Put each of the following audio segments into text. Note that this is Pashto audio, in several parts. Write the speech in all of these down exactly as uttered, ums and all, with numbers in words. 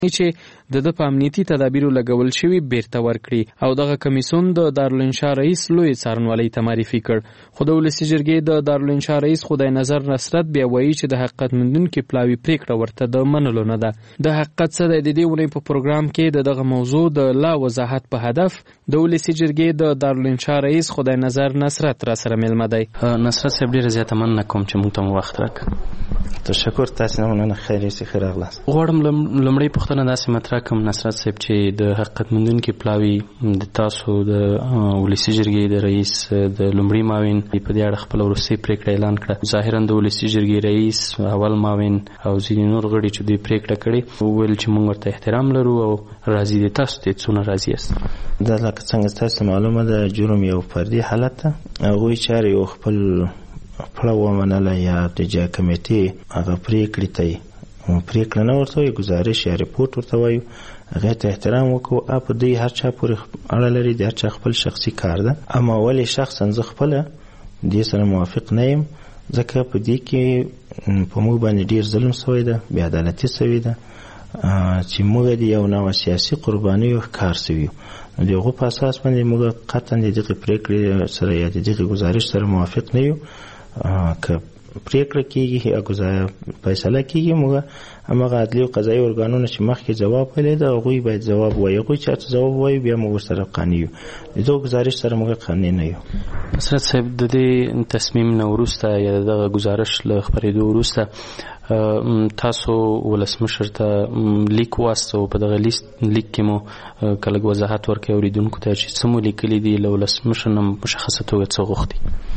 چې د د په امنیتي تدابیرو لګول شوی بیرته ورکړي او دغه کمیسیون د دارالانشا رئیس لوی څارنوالۍ ته معرفي کړ. خو د ولسي جرګې د دارالانشا رئیس خدای نظر نصرت بیا وایي چې د حقیقت موندونکي پلاوي پریکړه ورته د منلو نه ده. د حقیقت څه دی؟ د دې ونې په پروګرام کې د دغه موضوع د لا وضاحت په هدف د ولسي جرګې د دارالانشا رئیس خدای نظر نصرت را سره مېلمه دی. نصرت صاحب ډېره زیاته مننه کوم چې موږ ته مو وخت راکړ. تشکر، تاسو نه مننه. خیر یې ښه راغلاست. غواړم لومړی پوښتنه داسې مطرح کړم نصرت صاحب چې د حقیقت موندونکي پلاوي د تاسو د ولسي جرګې د رئیس د لومړي معاون په دې اړه خپله وروستۍ پرېکړه اعلان کړه. ظاهرا د ولسي جرګې رئیس اول معاون او ځینې نور غړي چې دوی پرېکړه کړې وویل چې موږ ورته احترام لرو او راضي دي. تاسو ته څونه راضي یاست؟ دا لکه څنګه تاسو معلومه ده جرم یو فردي حالت ده. هغوی چارې یو خپل پړه ومنله یا د جا کمیټې هغه پرېکړې ته یې پرېکړه نه ورته وایي، ګزارش یا ریپورټ ورته وایو، هغې ته احترام وکړو. په دوی هر چا پورې اړه لري، د هر چا خپل شخصي کار ده. اما ولې شخصا زه خپله دې سره موافق نه یم، ځکه په دې کې په موږ باندې ډېر ظلم سوی ده، بې عدالتي سوې ده چې موږ د یو نوع سیاسي قربانیو ښکار سوي یو. نو د هغو په اساس باندې موږ قطعا د دغې پرېکړې سره یا د دغې ګزارش سره موافق نه یو. که پرېکړه کېږي یا فیصله کېږي، موږ هماغه عدلي او قضایي ارګانونه چې مخکې ځواب ویلی ده هغوی باید ځواب ووایي. هغوی چې هرڅه ځواب ووایي بیا موږ ورسره قانع یو. د دغو ګزارش سره موږ قانع نه یو. نصرت صاحب، د دې تصمیم نه وروسته یا د دغه ګزارش له خپرېدو وروسته تاسو ولسمشر ته لیک واستو. په دغه لیک کې مو که لږ وضاحت ورکړئ اورېدونکو ته چې څه مو لیکلي دي، له ولسمشر نه مشخصه توګه څه غوښتي؟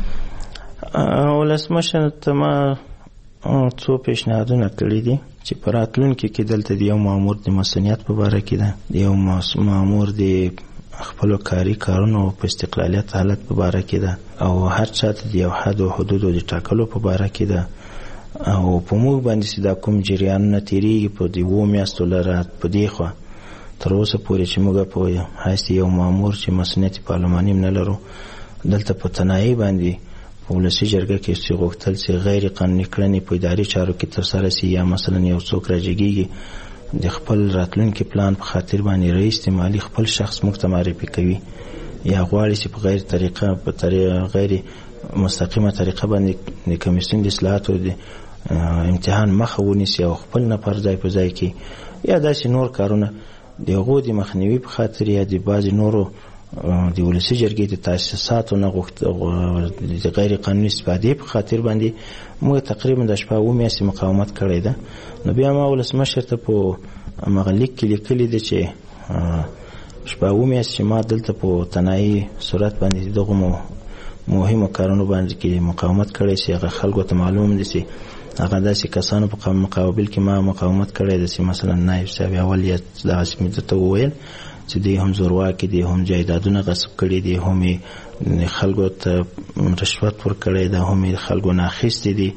ولسمشر ته ما څو پیشنهادونه کړي دي چې په راتلونکي کې دلته د یو مامور د مسؤلیت په باره کې ده، د یو مامور د خپلو کاري کارونو په استقلالیت حالت په باره کې ده، او هر چا ته د یو حد او حدودو د ټاکلو په باره کې ده. او په موږ باندې چې دا کوم جریانونه تېرېږي په د اوو میاشتو لره په دې خوا تر اوسه پورې چې موږ په حیث یو مامور چې مسؤلیت پارلماني هم نه لرو، دلته په تنهایي باندې په ولسي جرګه کې چې غوښتل چې غیر قانوني کړنې په اداري چارو کې ترسره سي، یا مثلا یو څوک راجګېږي د خپل راتلونکي پلان په خاطر باندې رئیس د مالي خپل شخص موږ ته معرفي کوي، یا غواړي چې په غیر طریقه په طریقه غیر مستقیمه طریقه باندې د کمیسیون د اصلاحاتو د امتحان مخه ونیسي او خپل نفر ځای په ځای کې، یا داسې نور کارونه د هغو د مخنیوي په خاطر یا د بعضې نورو د ولسي جرګې د تاسیساتو نه د غیر قانوني استفادې په خاطر باندې موږ تقریبا د شپږ اوه میاشتې مقاومت کړی ده. نو بیا ما ولسمشر ته په هماغه لیک کې لیکلي دي چې شپږ اوه میاشتې ما دلته په تنهایي صورت باندې دغو مهمو کارونو باندې کې مقاومت کړی چې هغه خلکو ته معلوم دي چې هغه داسې کسانو په مقابل کې ما مقاومت کړی ده چې مثلا نایب صاحب اول یې دغسې مې درته وویل چې دی هم زورواکي دي، هم جایدادونه غصب کړي دي، هم خلکو ته رشوت ورکړی ده، هم خلکو نه اخیستي دي.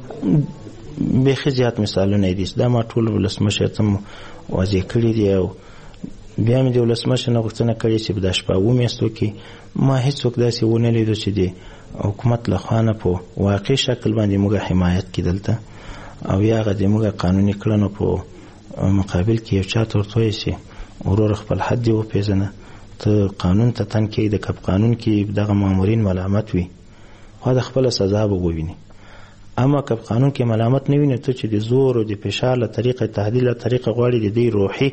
بیخي زیات مثالونه دي. دا ما ټول ولسمشر ته واضح کړي دي. او بیا مې د ولسمشر نه غوښتنه کړې چې په دا شپږ اوه میاشتو کې ما هېڅوک داسې ونه لیدو چې د حکومت له خوا نه په واقعي شکل باندې موږ حمایت کړي دلته، او یا هغه د موږ قانوني کړنو په مقابل کې یو چا ته ورته وایي چې ورور خپل حد دې وپېژنه، ته قانون ته تن کېږده، که په قانون کې دغه مامورین ملامت وي خو د خپله سزا به وویني. اما که په قانون کې ملامت نه ویني، ته چې د زور او د فشار له طریقه تهدید له طریقه غواړي د دې روحي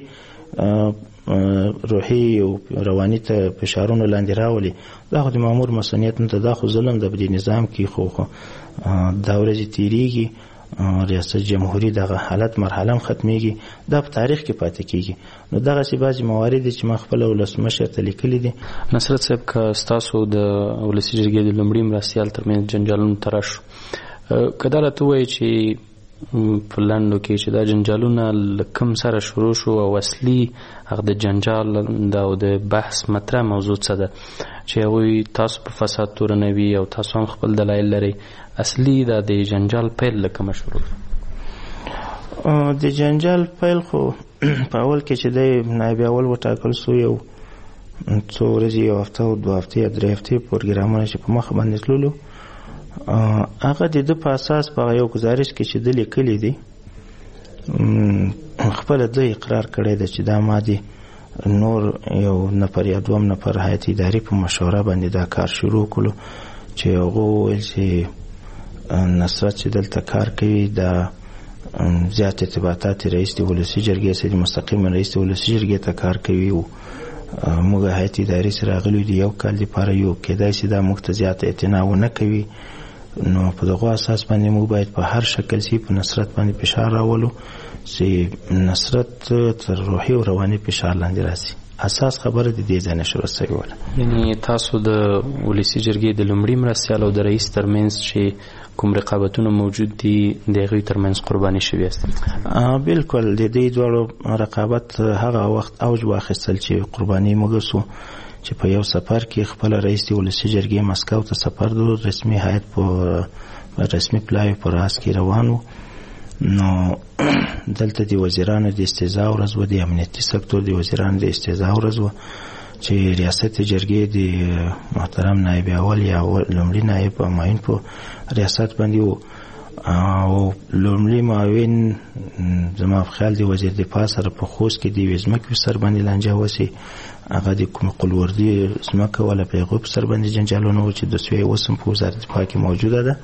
روحي او رواني ته فشارونه لاندې راولي، دا خو د مامور مسؤلیت نه ده، دا خو ظلم ده. په دې نظام کې خو دا ورځې تېرېږي، ریاست جمهوری دغه حالت مرحله هم ختمېږي، دا په تاریخ کې پاتې کېږي. نو دغسې بعضې موارد دي چې ما خپله ولسمشر ته لیکلي دي. نصرت صاحب، که ستاسو د ولسي جرګې د لومړي مرستیال ترمنځ جنجالونه طرح شو، که دا راته ووایي چې په لنډو کې چې دا جنجالونه له کوم سره شروع شو او اصلي هغه د جنجال او د بحث مطرح موضوع څه ده چې هغوی تاسو په فساد تورنوي او تاسو هم خپل دلایل لرئ، اصلي دا د جنجال پیل له کومه شروع شو؟ د جنجال پیل خو په اول کې چې دی نایب اول وټاکل سو، یو څو ورځې یو هفته او دوه هفتې یا درې هفتې پروګرامونه چې په مخ باندې تللو، هغه د ده په اساس په یو ګزارش کې چې ده لیکلی دی خپل د اقرار کړی دی چې دا ماده نور یو نفر یا دوم نفر هیئت اداري په مشوره باندې دا کار شروع کړو چې هغه ویل چې نصرت چې دلته کار کوي دا زیات ارتباطات رئیس د ولسي جرګې سره مستقیم رئیس د ولسي جرګې ته کار کوي او موږ هیئت اداري سره غلو دی یو کال لپاره یو کېدای شي دا موږ ته زیات اعتنا ونه کوي نو په دغه اساس باندې موږ باید په هر شکل سي په نصرت باندې فشار راولو چې نصرت تر روحي او رواني فشار لاندې راسي اساس خبره د دې ځای نه شروع شوې وله. یعنی تاسو د ولسي جرګې د لومړي مرستیال او د رئیس ترمنځ چې کوم رقابتونه موجود دي د هغوی ترمنځ قرباني شوي یاست؟ بالکل د دې دواړو رقابت هغه وخت اوج واخیستل چې قرباني موږ سو چې په یو سفر کې خپل رئیس د ولسي جرګې مسکو ته سفر درلود رسمي هیئت په رسمي پلای په راس کې روانو نو دلته د وزیرانو د استیضاح ورځ و د امنیتي سکتور د وزیرانو د استیضاح ورځ و چې ریاست جرګې د محترم نایب اول یا لومړي نایب معین په ریاست باندې و او لومړي معاون زما په خیال د وزیر دفاع سره په خوست کې د یوې ځمکې سر باندې لانجه وسي هغه د کوم قلوردي ځمکه ولا پیغو په سر باندې جنجالونه و چې د سوی وسم په وزارت دفاع کې موجوده ده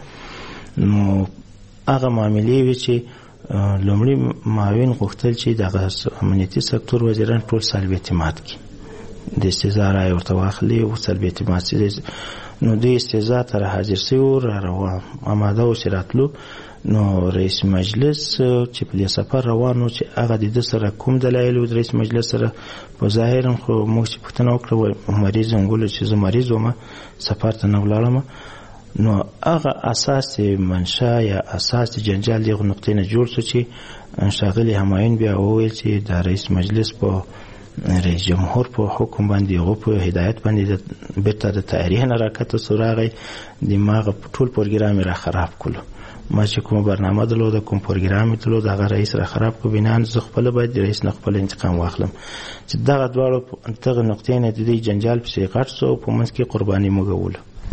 نو هغه معاملې وی چې لومړي معاون غوښتل چې د امنیتي سکتور وزیران ټول سلبي اعتماد کړي د استیضاح رایې ورته واخلي او سلبي اعتماد سي نو د استیضاح ته حاضر سي او را آماده و چې راتلو نو رئیس مجلس چې په دې سفر روانو چې هغه د سره کوم دلایل د رئیس مجلس سره په ظاهر خو موږ چې پوښتنه وکړه مریض انګول چې زه مریض وم سفر ته نه ولاړم نو هغه اساس منشا یا اساس جنجال دغه نقطې نه جوړ شو چې شاغلي همایون بیا وویل چې د رئیس مجلس په رئیس جمهور په حکم باندې هغه په هدایت باندې بیرته د تاریخ نه راکته سراغی دماغ ټول پروګرام را خراب کړو ما چې کوم برنامه درلود کوم پروګرام درلود هغه رئیس را خراب کړ بنان زه خپل باید رئیس نه خپل انتقام واخلم چې دغه دواړو دغه نقطې نه د جنجال په غټ سو په منځ کې قرباني موږول.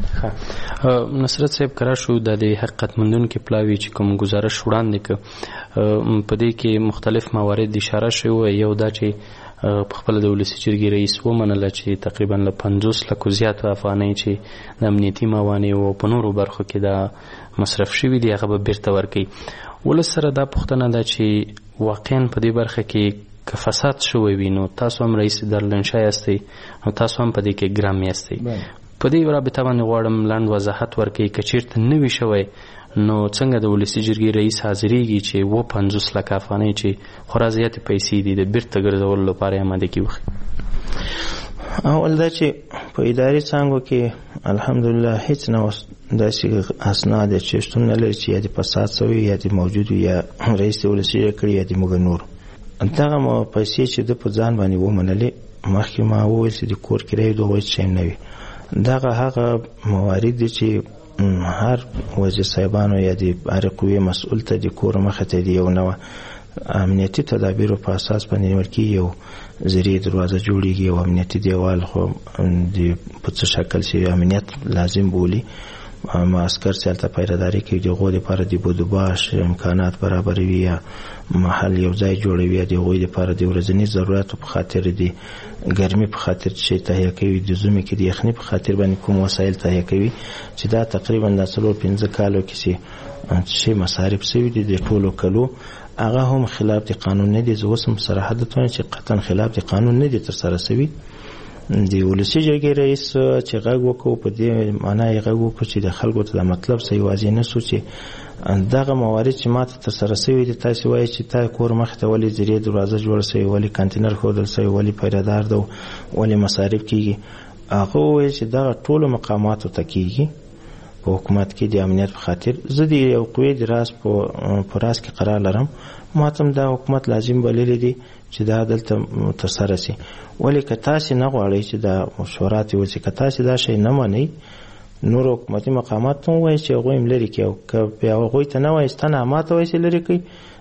نصرت صاحب کرا شو د حقیقت مندون کې پلاوی چې کوم گزارش وړاندې ک په دې کې مختلف موارد اشاره شوی یو دا چې په خپل د ولسي جرګې رئیس ومنله چې تقریبا له پنځوس لکو زیات افغانۍ چې د امنیتي موانع او په نورو برخو کې دا مصرف شوي دي هغه به بیرته ورکوي. ولس سره دا پوښتنه ده چې واقعا په دې برخه کې که فساد شوی وي نو تاسو هم رئیس دارالانشا یاستئ او تاسو هم په دې کې ګرام یاستئ په دې رابطه باندې غواړم لاند وضاحت ورکړئ که چېرته نه وي شوی نو څنګه د ولسي جرګې رئیس حاضرېږي چې و پنځوس لکه افغانۍ چې خورا زیاتې پیسې دي د بیرته ګرځولو لپاره یې اماده کې وښي؟ اول دا چې په اداري څانګو کې الحمدلله هیڅ نه داسې اسناد چې شتون نه لري چې یا د فساد شوي یا د موجود یا رئیس ولسي جرګې کړي یا د موږ نور دغه مو پیسې چې د په ځان باندې ومنلې مخکې ما وویل چې د کور کرایې دغه هیڅ شی نه وي دغه هغه موارد دي چې هر وزیر صاحبانو یا د هر قوې مسؤل ته د کور مخې ته د یو نوع امنیتي تدابیرو په اساس باندې نیول کېږي یو زیري دروازه جوړېږي او امنیتي دیوال خو د په څه شکل چې امنیت لازم بولي معسکر چې هلته پیرهداري کوي د هغو دپاره د بودوباش امکانات برابروي یا محل یو ځای جوړوي یا د هغوی دپاره د ورځني ضرورتو په خاطر د ګرمي په خاطر چې تهیه کوي د ژمي کې د یخني په خاطر باندې کوم وسایل تهیه کوي چې دا تقریبا د څلور پنځه کالو کې چې مصارف شوي دي د ټولو کلو هغه هم خلاف د قانون نه دي. زه اوس هم صراحت درته چې قطعا خلاف د قانون نه دي ترسره شوي. د ولسي جرګې رئیس چې غږ وکړو په دې معنا یې غږ وکړو چې د خلکو ته د مطلب څه یوازې نه سو چې دغه موارد چې ماته ترسره شوي دي تاسې وایي چې تا کور مخې ته ولې زیرې دروازه جوړه شوې ولې کانتینر ښودل شوی ولې پیرهدار ده ولې مصارف کېږي هغه وویل چې دغه ټولو مقاماتو ته کېږي په حکومت کې د امنیت په خاطر زه د یو قوې د راز په راز کې قرار لرم ماته هم دا حکومت لازم بللی دی چې دا دلته ترسره شي ولې که تاسې نه غواړئ چې دا مشورات یې وشي که تاسې دا شی نه منئ نور حکومتي مقامات ته ووایئ چې هغوی هم لرې کړي او که بیا هغوی ته نه وایئ ستنه ما ته وایئ چې لرې کړئ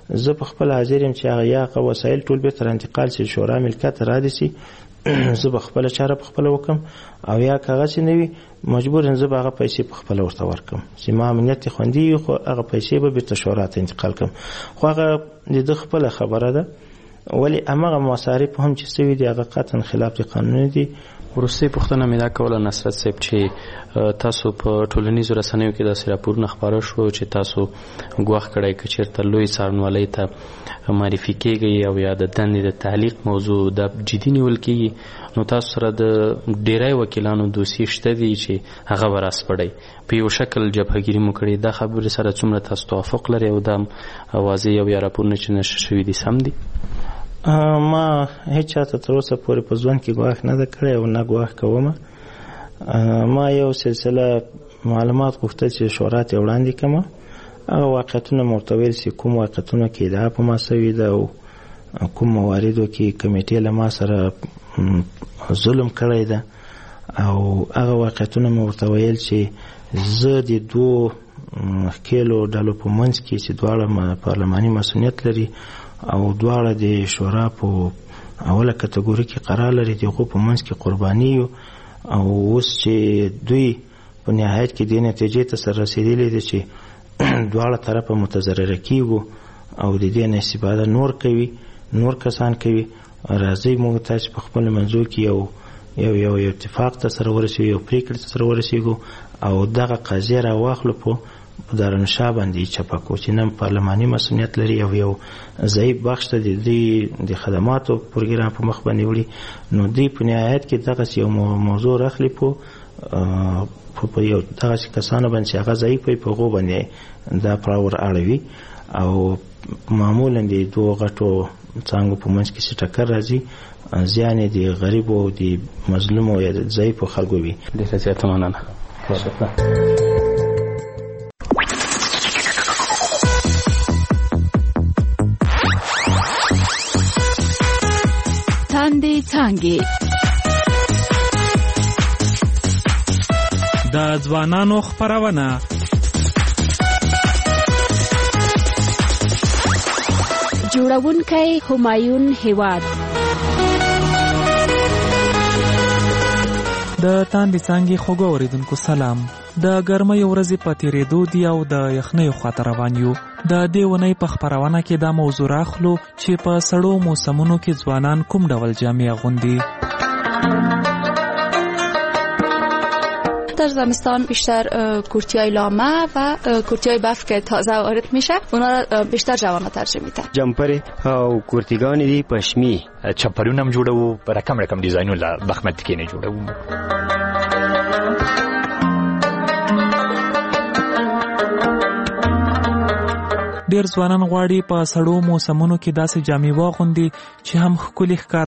زه په خپل حاضر یم چې هغه یا هغه وسایل ټول بیرته انتقال شي شورا ملکیت را دي سي زه به خپل چاره په خپل وکم او یا کاغذ نه وي مجبور زه به هغه پیسې په خپل ورته ورکم چې ما امنیت خوندي وي خو هغه پیسې به بیرته شورا ته انتقال کم خو هغه د خپل خبره ده ولی هغه مصارف هم چې سوي دي هغه قطعا خلاف دي قانوني دي. وروستۍ پوښتنه مې دا کوله نصرت صاحب چې تاسو په ټولنیزو رسنیو کې داسې راپورونه خپاره شو چې تاسو ګواښ کړی که چېرته لوی څارنوالۍ ته معرفي کېږئ او یا د دندې د تعلیق موضوع دا جدي نیول کېږي نو تاسو سره د ډیری وکیلانو دوسیې شته دي چې هغه به راسپړئ په یو شکل جبههګیري مو کړې دا خبرې سره څومره تاسو توافق لرئ او دا واضح او یا راپورونه چې نشر شوي دي سم دي؟ ما هیڅ چاته تر اوسه پورې په ځوان کې ګواښ نه ده کړی او نه ګواښ کومه. ما یو سلسله معلومات غوښتل چې شورا ته وړاندې کړم هغه واقعیتونه مو ورته ویل چې کوم واقعیتونه کې ادعا په ما سوي ده او کوم مواردو کې کمیټې له ما سره ظلم کړی ده او هغه واقعیتونه مو ورته ویل چې زه د دوو ښکېلو ډلو په منځ کې چې دواړه پارلماني مسؤلیت لري او دواړه د شورا په اوله کټګوري کې قرار لري دغه په منځ کې قرباني یو او اوس چې دوی په نهایت کې د نتیجې ته سره رسیدلي دي چې دواړه طرفه متضرره کیږي او د دې نه استفاده نور کوي نور کسان کوي راځي موږ تاسو په خپل منځو کې یو یو یو اتفاق ته سره ورسېږو یو پریکړه ته سره ورسېږو او دغه قضیه را واخلو په دارنشاه باندې چپکو چې نن پارلماني مسؤلیت لري او یو ضعیف بخش ته د دې د خدماتو پروګرام په مخ باندې وړي نو دوی په نهایت کې دغه یو موضوع راخلي په په یو دغه کسانو باندې چې هغه ضعیف په هغو باندې دا پراور اړوي او معمولا د دوه غټو څنګه په منځ کې چې ټکر راځي زیان دي غریب او د مظلوم او د ضعیف خلکو وي. ډېره زیاته مننه. تاندې څانګې د ځوانانو خپرونه جوړونکی همایون هیواد د تاندې څانګې خوږو اوریدونکو سلام. د ګرمۍ ورځې په تېرېدو دي او د یخنۍ خواته روان یو. د دې اونۍ په خپرونه کې دا موضوع راخلو چې په سړو موسمونو کې ځوانان کوم ډول جامې اغوندي. در زمستان بیشتر کورتیای لامه و کورتیای بف که تازه وارد میشه اونا را بیشتر جوان‌ها ترجیح میدن. جمپر او کورتیگان دي پشمی چپریون هم جوړو رقم رقم ډیزاینونه بخمت کې نه جوړو. ډیر ځوانان غواړي په سړو موسمونو کې داسې جامې واغوندي چې هم ښکلي ښکار